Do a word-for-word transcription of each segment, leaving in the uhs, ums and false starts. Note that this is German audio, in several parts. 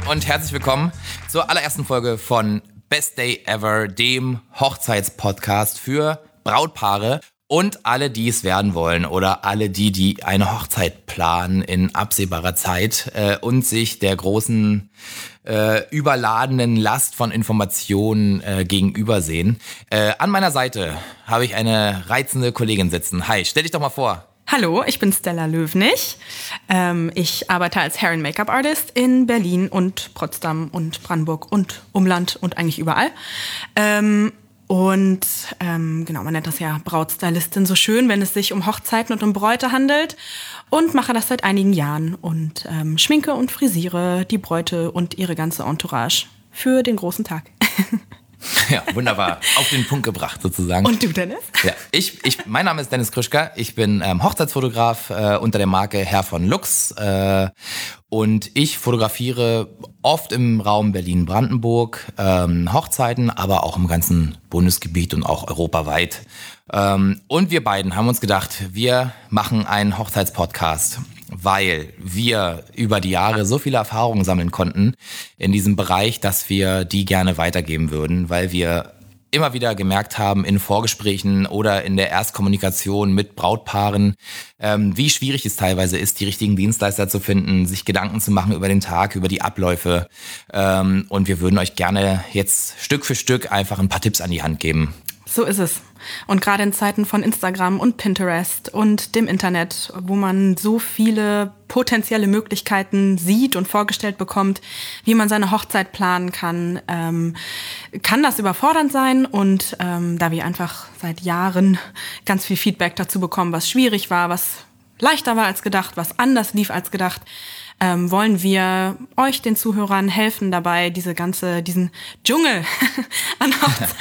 und herzlich willkommen zur allerersten Folge von Best Day Ever, dem Hochzeitspodcast für Brautpaare und alle, die es werden wollen oder alle die, die eine Hochzeit planen in absehbarer Zeit äh, und sich der großen äh, überladenen Last von Informationen äh, gegenübersehen. Äh, an meiner Seite habe ich eine reizende Kollegin sitzen. Hi, stell dich doch mal vor. Hallo, ich bin Stella Löwnig. Ähm, ich arbeite als Hair- und Make-up-Artist in Berlin und Potsdam und Brandenburg und Umland und eigentlich überall. Ähm, und ähm, genau, man nennt das ja Brautstylistin so schön, wenn es sich um Hochzeiten und um Bräute handelt. Und mache das seit einigen Jahren und ähm, schminke und frisiere die Bräute und ihre ganze Entourage für den großen Tag. Ja, wunderbar. Auf den Punkt gebracht sozusagen. Und du, Dennis? Ja, ich, ich, mein Name ist Dennis Krischka. Ich bin ähm, Hochzeitsfotograf äh, unter der Marke Herr von Lux. Äh, und ich fotografiere oft im Raum Berlin-Brandenburg ähm, Hochzeiten, aber auch im ganzen Bundesgebiet und auch europaweit. Ähm, und wir beiden haben uns gedacht, wir machen einen Hochzeitspodcast, weil wir über die Jahre so viele Erfahrungen sammeln konnten in diesem Bereich, dass wir die gerne weitergeben würden, weil wir immer wieder gemerkt haben in Vorgesprächen oder in der Erstkommunikation mit Brautpaaren, ähm, wie schwierig es teilweise ist, die richtigen Dienstleister zu finden, sich Gedanken zu machen über den Tag, über die Abläufe. Ähm, und wir würden euch gerne jetzt Stück für Stück einfach ein paar Tipps an die Hand geben. So ist es. Und gerade in Zeiten von Instagram und Pinterest und dem Internet, wo man so viele potenzielle Möglichkeiten sieht und vorgestellt bekommt, wie man seine Hochzeit planen kann, ähm, kann das überfordernd sein. Und ähm, da wir einfach seit Jahren ganz viel Feedback dazu bekommen, was schwierig war, was leichter war als gedacht, was anders lief als gedacht, ähm, wollen wir euch, den Zuhörern, helfen dabei, diese ganze, diesen Dschungel an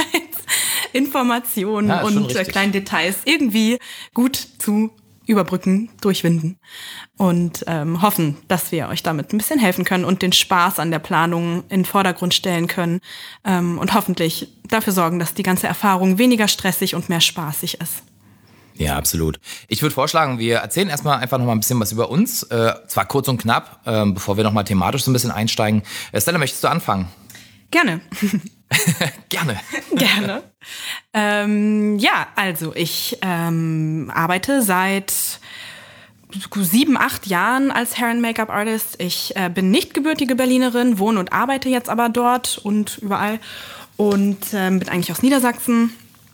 Hochzeitsinformationen ja, und äh, kleinen Details irgendwie gut zu überbrücken, durchwinden und ähm, hoffen, dass wir euch damit ein bisschen helfen können und den Spaß an der Planung in den Vordergrund stellen können ähm, und hoffentlich dafür sorgen, dass die ganze Erfahrung weniger stressig und mehr spaßig ist. Ja, absolut. Ich würde vorschlagen, wir erzählen erstmal einfach noch mal ein bisschen was über uns, äh, zwar kurz und knapp, äh, bevor wir noch mal thematisch so ein bisschen einsteigen. Äh, Stella, möchtest du anfangen? Gerne. Gerne. Gerne. Ähm, ja, also ich ähm, arbeite seit sieben, acht Jahren als Hair- und Make-up-Artist. Ich äh, bin nicht gebürtige Berlinerin, wohne und arbeite jetzt aber dort und überall und ähm, bin eigentlich aus Niedersachsen.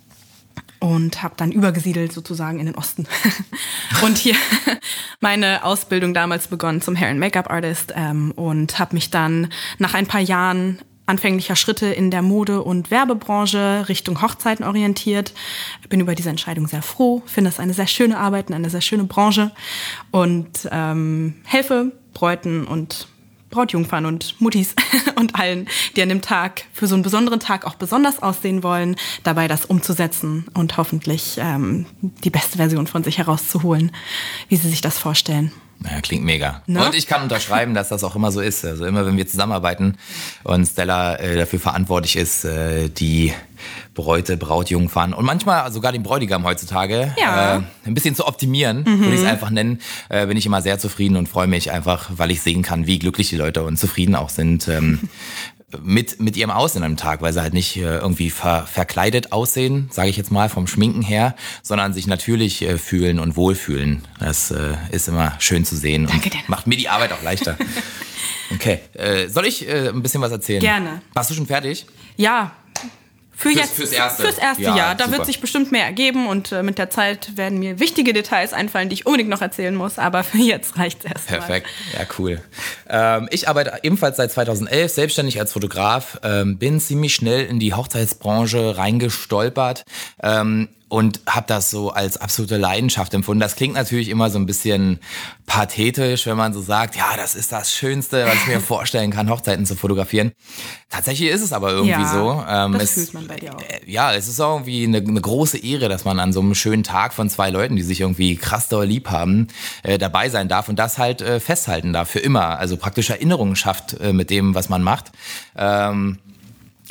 Und habe dann übergesiedelt sozusagen in den Osten. Und hier meine Ausbildung damals begonnen zum Hair- und Make-up-Artist ähm, und habe mich dann nach ein paar Jahren anfänglicher Schritte in der Mode- und Werbebranche Richtung Hochzeiten orientiert. Bin über diese Entscheidung sehr froh, finde es eine sehr schöne Arbeit, eine sehr schöne Branche und ähm, helfe Bräuten und Brautjungfern und Muttis und allen, die an dem Tag für so einen besonderen Tag auch besonders aussehen wollen, dabei das umzusetzen und hoffentlich ähm, die beste Version von sich herauszuholen, wie sie sich das vorstellen. Ja, klingt mega. Ne? Und ich kann unterschreiben, dass das auch immer so ist. Also immer, wenn wir zusammenarbeiten und Stella äh, dafür verantwortlich ist, äh, die Bräute, Brautjungfern und manchmal sogar den Bräutigam heutzutage ja. äh, ein bisschen zu optimieren, mhm. würde ich es einfach nennen, äh, bin ich immer sehr zufrieden und freue mich einfach, weil ich sehen kann, wie glücklich die Leute und zufrieden auch sind ähm, mit, mit ihrem Aussehen am Tag, weil sie halt nicht äh, irgendwie ver, verkleidet aussehen, sage ich jetzt mal, vom Schminken her, sondern sich natürlich äh, fühlen und wohlfühlen. Das äh, ist immer schön zu sehen. Danke, und Dennis. Macht mir die Arbeit auch leichter. Okay, äh, soll ich äh, ein bisschen was erzählen? Gerne. Warst du schon fertig? Ja. Für Fürs- jetzt, fürs erste. Fürs erste Ja, Jahr. Da super. wird sich bestimmt mehr ergeben und äh, mit der Zeit werden mir wichtige Details einfallen, die ich unbedingt noch erzählen muss. Aber für jetzt reicht es erstmal. Perfekt, ja cool. Ähm, ich arbeite ebenfalls seit zweitausendelf selbstständig als Fotograf, ähm, bin ziemlich schnell in die Hochzeitsbranche reingestolpert. Ähm, und habe das so als absolute Leidenschaft empfunden. Das klingt natürlich immer so ein bisschen pathetisch, wenn man so sagt, ja, das ist das Schönste, was ich mir vorstellen kann, Hochzeiten zu fotografieren. Tatsächlich ist es aber irgendwie ja, so. Ähm, das es, fühlt man bei dir auch. Äh, ja, es ist auch irgendwie eine, eine große Ehre, dass man an so einem schönen Tag von zwei Leuten, die sich irgendwie krass doll lieb haben, äh, dabei sein darf und das halt äh, festhalten darf für immer. Also praktisch Erinnerungen schafft äh, mit dem, was man macht. Ähm,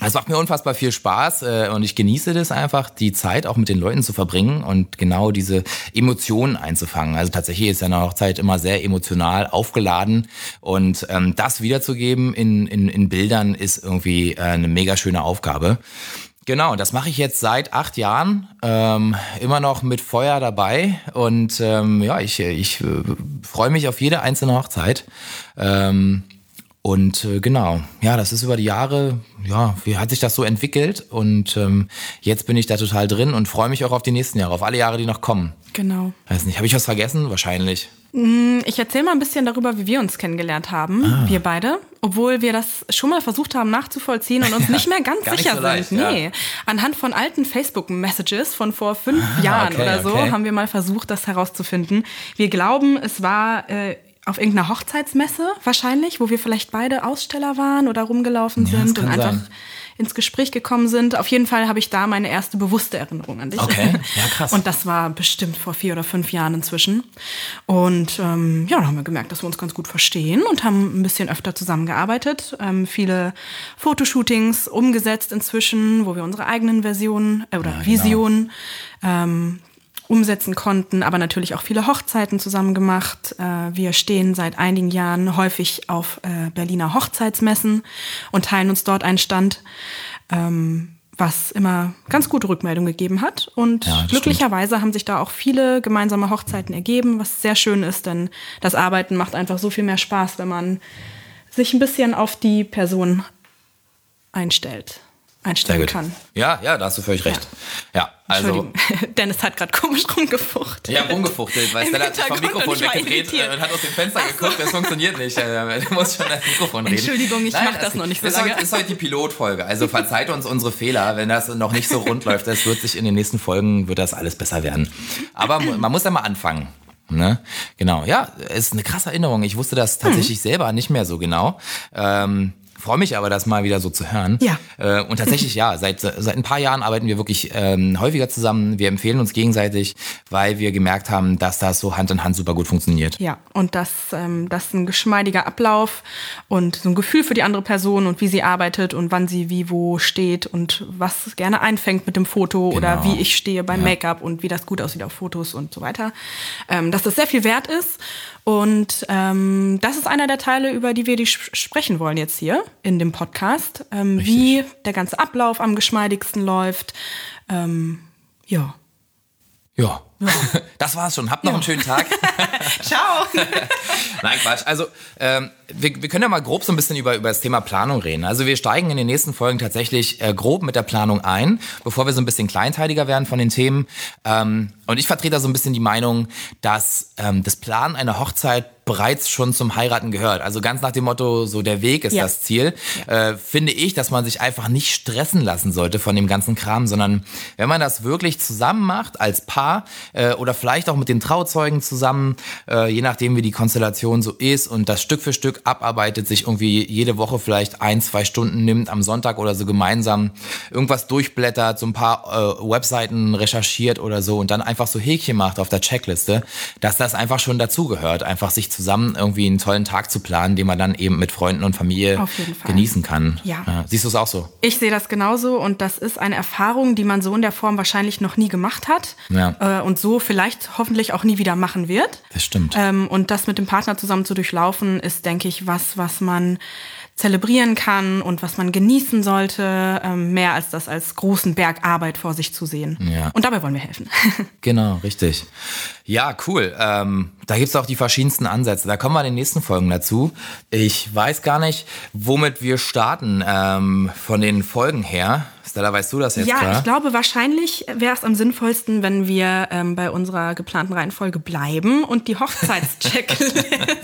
Es macht mir unfassbar viel Spaß äh, und ich genieße das einfach, die Zeit auch mit den Leuten zu verbringen und genau diese Emotionen einzufangen. Also tatsächlich ist ja eine Hochzeit immer sehr emotional aufgeladen und ähm, das wiederzugeben in, in, in Bildern ist irgendwie äh, eine mega schöne Aufgabe. Genau, das mache ich jetzt seit acht Jahren, ähm, immer noch mit Feuer dabei und ähm, ja, ich, ich äh, freue mich auf jede einzelne Hochzeit. Ähm, Und äh, genau, ja, das ist über die Jahre, ja, wie hat sich das so entwickelt und ähm, jetzt bin ich da total drin und freue mich auch auf die nächsten Jahre, auf alle Jahre, die noch kommen. Genau. Weiß nicht, habe ich was vergessen? Wahrscheinlich. Ich erzähle mal ein bisschen darüber, wie wir uns kennengelernt haben, ah. wir beide, obwohl wir das schon mal versucht haben nachzuvollziehen und uns nicht mehr ganz Gar sicher nicht so leicht, sind. Nee, ja. Anhand von alten Facebook-Messages von vor fünf ah, Jahren okay, oder so okay. haben wir mal versucht, das herauszufinden. Wir glauben, es war äh, auf irgendeiner Hochzeitsmesse wahrscheinlich, wo wir vielleicht beide Aussteller waren oder rumgelaufen ja, sind und einfach sein. ins Gespräch gekommen sind. Auf jeden Fall habe ich da meine erste bewusste Erinnerung an dich. Okay, ja krass. Und das war bestimmt vor vier oder fünf Jahren inzwischen. Und ähm, ja, dann haben wir gemerkt, dass wir uns ganz gut verstehen und haben ein bisschen öfter zusammengearbeitet. Ähm, viele Fotoshootings umgesetzt inzwischen, wo wir unsere eigenen Versionen äh, oder ja, Visionen ähm, umsetzen konnten, aber natürlich auch viele Hochzeiten zusammen gemacht. Wir stehen seit einigen Jahren häufig auf Berliner Hochzeitsmessen und teilen uns dort einen Stand, was immer ganz gute Rückmeldung gegeben hat. Und ja, glücklicherweise stimmt. haben sich da auch viele gemeinsame Hochzeiten ergeben, was sehr schön ist, denn das Arbeiten macht einfach so viel mehr Spaß, wenn man sich ein bisschen auf die Person einstellt. einstellen kann. Ja, ja, da hast du völlig recht. Ja, ja also Dennis hat gerade komisch rumgefuchtelt. Ja, rumgefuchtelt, weil Stella hat sich vom Mikrofon weggedreht und hat aus dem Fenster Ach geguckt, so. Das funktioniert nicht. Du musst schon das Mikrofon reden. Entschuldigung, ich mach das noch nicht so ist lange. Heute, ist heute die Pilotfolge, also verzeiht uns unsere Fehler, wenn das noch nicht so rund läuft. Das wird sich in den nächsten Folgen, wird das alles besser werden. Aber man muss ja mal anfangen. Ne? Genau, ja, ist eine krasse Erinnerung. Ich wusste das tatsächlich mhm. selber nicht mehr so genau. Ähm, Freue mich aber, das mal wieder so zu hören. Ja. Äh, und tatsächlich, ja, seit, seit ein paar Jahren arbeiten wir wirklich ähm, häufiger zusammen. Wir empfehlen uns gegenseitig, weil wir gemerkt haben, dass das so Hand in Hand super gut funktioniert. Ja, und dass ähm, das ein geschmeidiger Ablauf und so ein Gefühl für die andere Person und wie sie arbeitet und wann sie wie wo steht und was gerne einfängt mit dem Foto genau. oder wie ich stehe beim ja. Make-up und wie das gut aussieht auf Fotos und so weiter. Ähm, dass das sehr viel wert ist. Und ähm, das ist einer der Teile, über die wir die sp- sprechen wollen jetzt hier in dem Podcast. Ähm, wie der ganze Ablauf am geschmeidigsten läuft. Ähm, ja. Ja. Ja. Das war's schon. Habt noch ja. einen schönen Tag. Ciao. Nein, Quatsch. Also ähm, wir, wir können ja mal grob so ein bisschen über, über das Thema Planung reden. Also wir steigen in den nächsten Folgen tatsächlich äh, grob mit der Planung ein, bevor wir so ein bisschen kleinteiliger werden von den Themen. Ähm, und ich vertrete da so ein bisschen die Meinung, dass ähm, das Planen einer Hochzeit bereits schon zum Heiraten gehört. Also ganz nach dem Motto, so der Weg ist ja. das Ziel. Ja. Äh, finde ich, dass man sich einfach nicht stressen lassen sollte von dem ganzen Kram, sondern wenn man das wirklich zusammen macht als Paar äh, oder vielleicht auch mit den Trauzeugen zusammen, äh, je nachdem wie die Konstellation so ist und das Stück für Stück abarbeitet, sich irgendwie jede Woche vielleicht ein, zwei Stunden nimmt am Sonntag oder so gemeinsam irgendwas durchblättert, so ein paar äh, Webseiten recherchiert oder so und dann einfach so Häkchen macht auf der Checkliste, dass das einfach schon dazugehört, einfach sich zusammen irgendwie einen tollen Tag zu planen, den man dann eben mit Freunden und Familie genießen kann. Ja. Ja. Siehst du es auch so? Ich sehe das genauso und das ist eine Erfahrung, die man so in der Form wahrscheinlich noch nie gemacht hat ja. äh, und so vielleicht hoffentlich auch nie wieder machen wird. Das stimmt. Ähm, und das mit dem Partner zusammen zu durchlaufen, ist, denke ich, was, was man zelebrieren kann und was man genießen sollte, ähm, mehr als das als großen Berg Arbeit vor sich zu sehen. Ja. Und dabei wollen wir helfen. Genau, richtig. Ja, cool. Ähm, da gibt's auch die verschiedensten Ansätze. Da kommen wir in den nächsten Folgen dazu. Ich weiß gar nicht, womit wir starten ähm, von den Folgen her. Stella, weißt du das jetzt Ja, klar? Ich glaube, wahrscheinlich wäre es am sinnvollsten, wenn wir ähm, bei unserer geplanten Reihenfolge bleiben und die Hochzeitschecklist.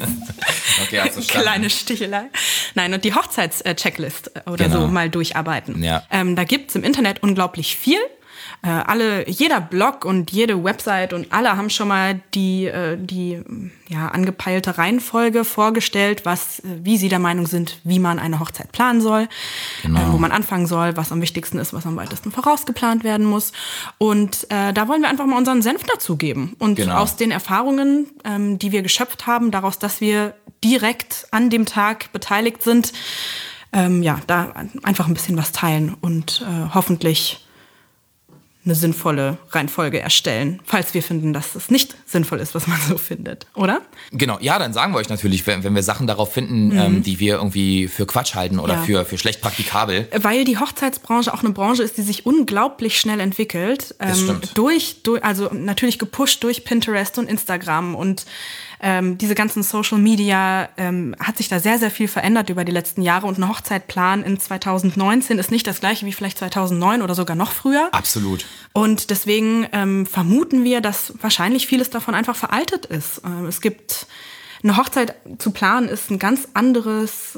Okay, hast du verstanden. Kleine Stichelei. Nein, und die Hochzeitschecklist oder Genau. so mal durcharbeiten. Ja. Ähm, da gibt's im Internet unglaublich viel. Äh, alle, jeder Blog und jede Website und alle haben schon mal die, äh, die ja, angepeilte Reihenfolge vorgestellt, was, äh, wie sie der Meinung sind, wie man eine Hochzeit planen soll, Genau. äh, wo man anfangen soll, was am wichtigsten ist, was am weitesten vorausgeplant werden muss. Und äh, da wollen wir einfach mal unseren Senf dazugeben. Und Genau. aus den Erfahrungen, ähm, die wir geschöpft haben, daraus, dass wir direkt an dem Tag beteiligt sind, ähm, ja, da einfach ein bisschen was teilen und äh, hoffentlich eine sinnvolle Reihenfolge erstellen, falls wir finden, dass es nicht sinnvoll ist, was man so findet, oder? Genau, ja, dann sagen wir euch natürlich, wenn, wenn wir Sachen darauf finden, mhm. ähm, die wir irgendwie für Quatsch halten oder ja. für, für schlecht praktikabel. Weil die Hochzeitsbranche auch eine Branche ist, die sich unglaublich schnell entwickelt. Ähm, das stimmt. Durch, durch, also natürlich gepusht durch Pinterest und Instagram und Ähm, diese ganzen Social Media, ähm, hat sich da sehr, sehr viel verändert über die letzten Jahre und ein Hochzeitplan in zwanzig neunzehn ist nicht das gleiche wie vielleicht zweitausendneun oder sogar noch früher. Absolut. Und deswegen ähm, vermuten wir, dass wahrscheinlich vieles davon einfach veraltet ist. Ähm, es gibt, eine Hochzeit zu planen ist ein ganz anderes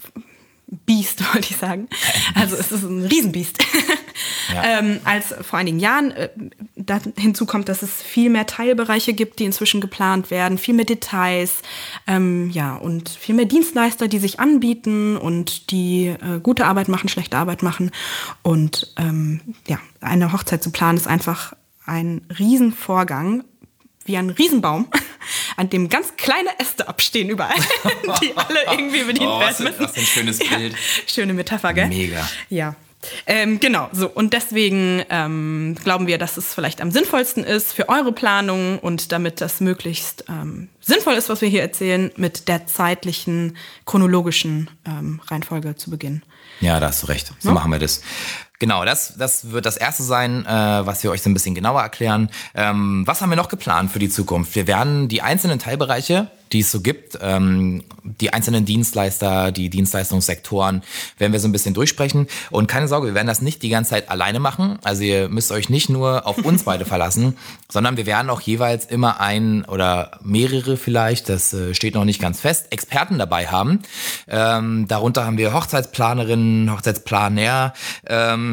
Biest, wollte ich sagen. Also es ist ein Riesenbiest. Ja. ähm, als vor einigen Jahren. Äh, da, hinzu kommt, dass es viel mehr Teilbereiche gibt, die inzwischen geplant werden, viel mehr Details, ähm, ja, und viel mehr Dienstleister, die sich anbieten und die äh, gute Arbeit machen, schlechte Arbeit machen. Und ähm, ja, eine Hochzeit zu planen ist einfach ein Riesenvorgang, wie ein Riesenbaum, an dem ganz kleine Äste abstehen überall, die alle irgendwie bedient oh, werden müssen. Was ein schönes Bild. Ja, schöne Metapher, gell? Mega. Ja. Ähm, genau, so. Und deswegen ähm, glauben wir, dass es vielleicht am sinnvollsten ist für eure Planung und damit das möglichst ähm, sinnvoll ist, was wir hier erzählen, mit der zeitlichen, chronologischen ähm, Reihenfolge zu beginnen. Ja, da hast du recht. So ja? machen wir das. Genau, das, das wird das Erste sein, äh, was wir euch so ein bisschen genauer erklären. Ähm, was haben wir noch geplant für die Zukunft? Wir werden die einzelnen Teilbereiche, die es so gibt, ähm, die einzelnen Dienstleister, die Dienstleistungssektoren, werden wir so ein bisschen durchsprechen. Und keine Sorge, wir werden das nicht die ganze Zeit alleine machen. Also ihr müsst euch nicht nur auf uns beide verlassen, sondern wir werden auch jeweils immer ein oder mehrere vielleicht, das äh, steht noch nicht ganz fest, Experten dabei haben. Ähm, darunter haben wir Hochzeitsplanerinnen, Hochzeitsplaner, ähm,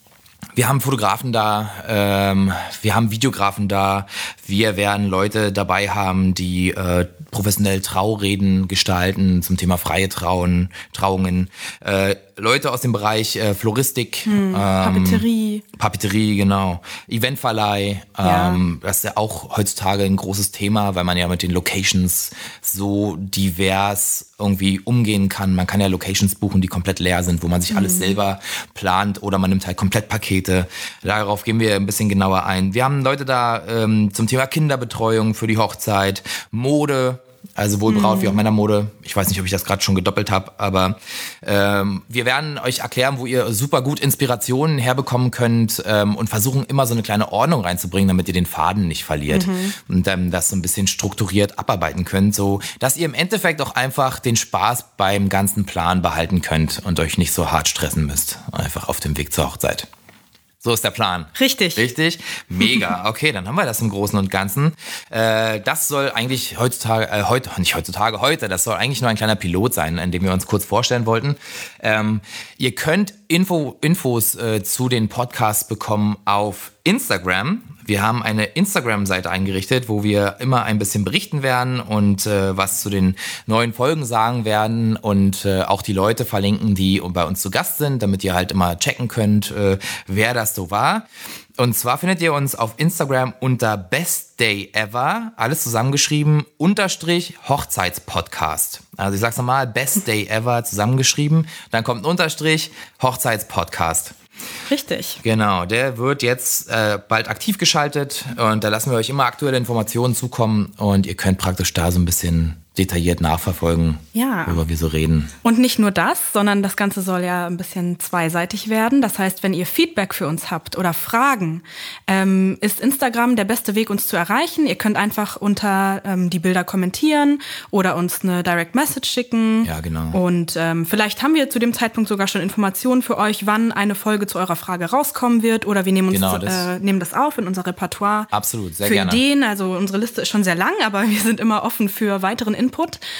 wir haben Fotografen da, ähm, wir haben Videografen da, wir werden Leute dabei haben, die äh, professionell Traureden gestalten zum Thema freie Trauen, Trauungen, äh, Leute aus dem Bereich äh, Floristik, hm, ähm, Papeterie. Papeterie, genau, Eventverleih, ja. ähm, das ist ja auch heutzutage ein großes Thema, weil man ja mit den Locations so divers irgendwie umgehen kann. Man kann ja Locations buchen, die komplett leer sind, wo man sich mhm. alles selber plant oder man nimmt halt komplett Pakete. Darauf gehen wir ein bisschen genauer ein. Wir haben Leute da ähm, zum Thema Kinderbetreuung für die Hochzeit, Mode, also sowohl Braut- wie auch Männermode. Ich weiß nicht, ob ich das gerade schon gedoppelt habe, aber ähm, wir werden euch erklären, wo ihr super gut Inspirationen herbekommen könnt ähm, und versuchen immer so eine kleine Ordnung reinzubringen, damit ihr den Faden nicht verliert mhm. und ähm, das so ein bisschen strukturiert abarbeiten könnt, so dass ihr im Endeffekt auch einfach den Spaß beim ganzen Plan behalten könnt und euch nicht so hart stressen müsst, einfach auf dem Weg zur Hochzeit. So ist der Plan. Richtig. Richtig? Mega. Okay, dann haben wir das im Großen und Ganzen. Äh, das soll eigentlich heutzutage, äh, heute, nicht heutzutage, heute, das soll eigentlich nur ein kleiner Pilot sein, in dem wir uns kurz vorstellen wollten. Ähm, ihr könnt Info, Infos äh, zu den Podcasts bekommen auf Instagram. Wir haben eine Instagram-Seite eingerichtet, wo wir immer ein bisschen berichten werden und äh, was zu den neuen Folgen sagen werden und äh, auch die Leute verlinken, die bei uns zu Gast sind, damit ihr halt immer checken könnt, äh, wer das so war. Und zwar findet ihr uns auf Instagram unter Best Day Ever, alles zusammengeschrieben, Unterstrich Hochzeitspodcast. Also ich sag's nochmal, Best Day Ever zusammengeschrieben, dann kommt ein Unterstrich Hochzeitspodcast. Richtig. Genau, der wird jetzt äh, bald aktiv geschaltet und da lassen wir euch immer aktuelle Informationen zukommen und ihr könnt praktisch da so ein bisschen detailliert nachverfolgen, ja. worüber wir so reden. Und nicht nur das, sondern das Ganze soll ja ein bisschen zweiseitig werden. Das heißt, wenn ihr Feedback für uns habt oder Fragen, ähm, ist Instagram der beste Weg, uns zu erreichen. Ihr könnt einfach unter ähm, die Bilder kommentieren oder uns eine Direct Message schicken. Ja, genau. Und ähm, vielleicht haben wir zu dem Zeitpunkt sogar schon Informationen für euch, wann eine Folge zu eurer Frage rauskommen wird oder wir nehmen uns genau, das äh, nehmen das auf in unser Repertoire. Absolut, sehr für gerne. Ideen. Also unsere Liste ist schon sehr lang, aber wir sind immer offen für weiteren Input.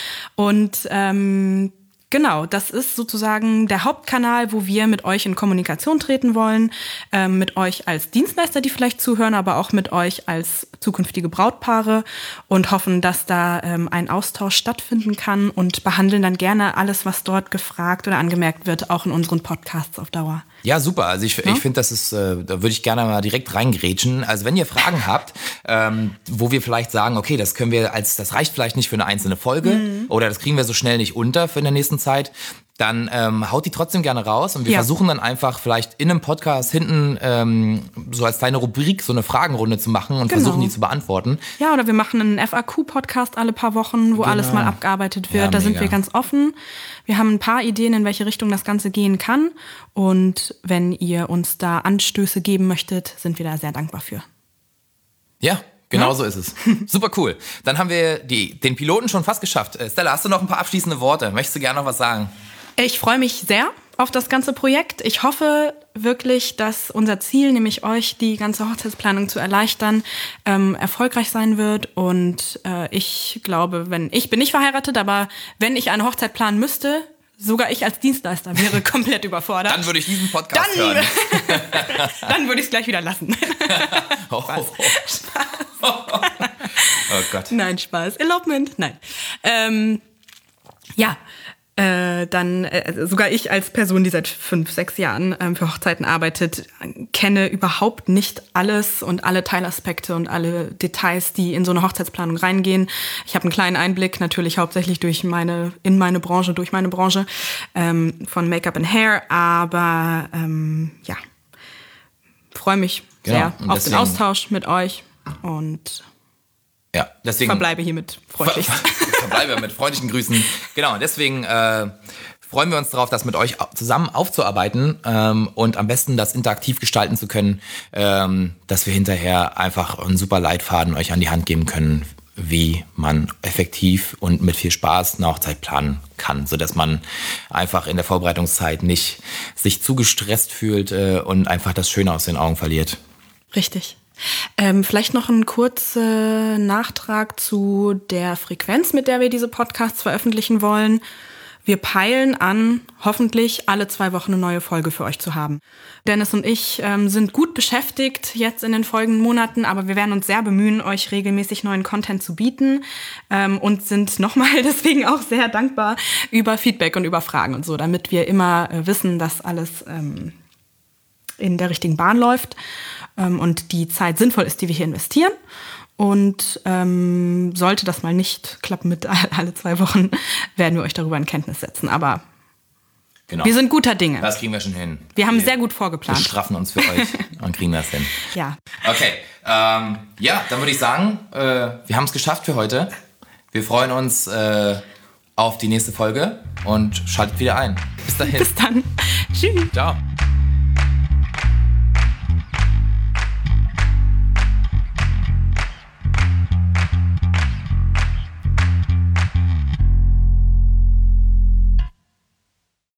Und ähm, genau, das ist sozusagen der Hauptkanal, wo wir mit euch in Kommunikation treten wollen, ähm, mit euch als Dienstleister, die vielleicht zuhören, aber auch mit euch als zukünftige Brautpaare und hoffen, dass da ähm, ein Austausch stattfinden kann und behandeln dann gerne alles, was dort gefragt oder angemerkt wird, auch in unseren Podcasts auf Dauer. Ja, super. Also ich, ja? ich finde, das ist, äh, da würde ich gerne mal direkt reingrätschen. Also wenn ihr Fragen habt, ähm, wo wir vielleicht sagen, okay, das können wir als, das reicht vielleicht nicht für eine einzelne Folge mhm. oder das kriegen wir so schnell nicht unter für in der nächsten Zeit, dann ähm, haut die trotzdem gerne raus und wir Ja. versuchen dann einfach vielleicht in einem Podcast hinten ähm, so als kleine Rubrik so eine Fragenrunde zu machen und Genau. versuchen die zu beantworten. Ja, oder wir machen einen F A Q-Podcast alle paar Wochen, wo Genau. alles mal abgearbeitet wird. Ja, da sind mega. wir ganz offen. Wir haben ein paar Ideen, in welche Richtung das Ganze gehen kann. Und wenn ihr uns da Anstöße geben möchtet, sind wir da sehr dankbar für. Ja, genau Ja? so ist es. Super cool. Dann haben wir die, den Piloten schon fast geschafft. Äh, Stella, hast du noch ein paar abschließende Worte? Möchtest du gerne noch was sagen? Ich freue mich sehr auf das ganze Projekt. Ich hoffe wirklich, dass unser Ziel, nämlich euch die ganze Hochzeitsplanung zu erleichtern, ähm, erfolgreich sein wird. Und äh, ich glaube, wenn ich bin nicht verheiratet, aber wenn ich eine Hochzeit planen müsste, sogar ich als Dienstleister wäre komplett überfordert. Dann würde ich diesen Podcast Dann, hören. dann würde ich es gleich wieder lassen. Oh, oh, oh. Oh Gott. Nein, Spaß. Elopement? Nein. Ähm, ja, äh, dann äh, sogar ich als Person, die seit fünf, sechs Jahren ähm, für Hochzeiten arbeitet, kenne überhaupt nicht alles und alle Teilaspekte und alle Details, die in so eine Hochzeitsplanung reingehen. Ich habe einen kleinen Einblick, natürlich hauptsächlich durch meine, in meine Branche, durch meine Branche ähm, von Make-up and Hair, aber ähm, ja, freue mich Genau, sehr und auf den deswegen- Austausch mit euch und Ja, deswegen verbleibe hiermit freundlich. verbleibe mit freundlichen Grüßen. Genau, deswegen äh, freuen wir uns darauf, das mit euch au- zusammen aufzuarbeiten ähm, und am besten das interaktiv gestalten zu können, ähm, dass wir hinterher einfach einen super Leitfaden euch an die Hand geben können, wie man effektiv und mit viel Spaß eine Hochzeit planen kann, sodass man einfach in der Vorbereitungszeit nicht sich zu gestresst fühlt äh, und einfach das Schöne aus den Augen verliert. Richtig. Ähm, vielleicht noch ein kurzer Nachtrag zu der Frequenz, mit der wir diese Podcasts veröffentlichen wollen. Wir peilen an, hoffentlich alle zwei Wochen eine neue Folge für euch zu haben. Dennis und ich ähm, sind gut beschäftigt jetzt in den folgenden Monaten, aber wir werden uns sehr bemühen, euch regelmäßig neuen Content zu bieten ähm, und sind nochmal deswegen auch sehr dankbar über Feedback und über Fragen und so, damit wir immer äh, wissen, dass alles ähm, in der richtigen Bahn läuft ähm, und die Zeit sinnvoll ist, die wir hier investieren. Und ähm, sollte das mal nicht klappen mit alle zwei Wochen, werden wir euch darüber in Kenntnis setzen. Aber Genau. wir sind guter Dinge. Das kriegen wir schon hin. Wir haben wir sehr gut Wir vorgeplant. straffen uns für euch und kriegen das hin. Ja. Okay, ähm, ja, dann würde ich sagen, äh, wir haben es geschafft für heute. Wir freuen uns äh, auf die nächste Folge und schaltet wieder ein. Bis dahin. Bis dann. Tschüss. Ciao.